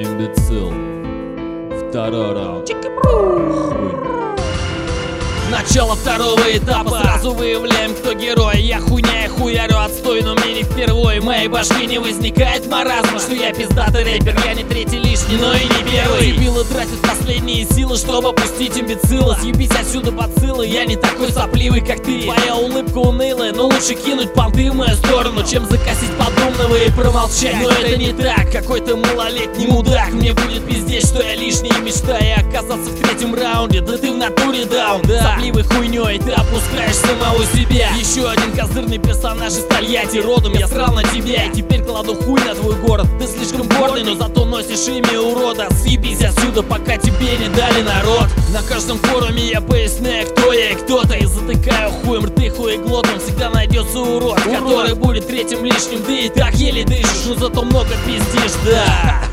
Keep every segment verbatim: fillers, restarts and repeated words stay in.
Имбецил. Второй раунд. Хуй. Начало второго этапа, сразу выявляем, кто герой. Я хуйня, я хуярю, отстой, но мне не впервой. В моей башке не возникает маразма, что я пиздатый рэпер. Я не третий лишний, но и не первый. Дебилы тратят последние силы, чтобы опустить имбецила. Съебись отсюда бациллы, я не такой сопливый, как ты. Твоя улыбка унылая, но лучше кинуть понты в мою сторону, чем закосить подумного и промолчать. Но это не так, какой-то малолетний мудак. Мне будет пиздеть, что я лишний, мечтая оказаться в третьем раунде. Да ты в натуре даун, да. Сопливой хуйней ты опускаешь самого себя. Еще один козырный персонаж из Тольятти. Родом я срал на тебя и теперь кладу хуй на твой город. Ты слишком гордый, но зато носишь имя урода. Съебись отсюда, пока тебе не дали народ. На каждом форуме я поясняю, кто я и кто-то, и затыкаю хуем рты хуеглотом. Всегда найдется урод, урод, который будет третьим лишним. Ты и так еле дышишь, но зато много пиздишь, да.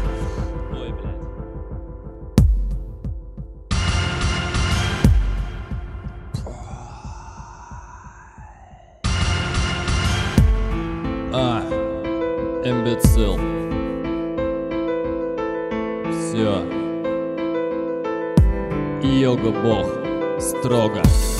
А, имбецил. Все. Йога бог. Строго.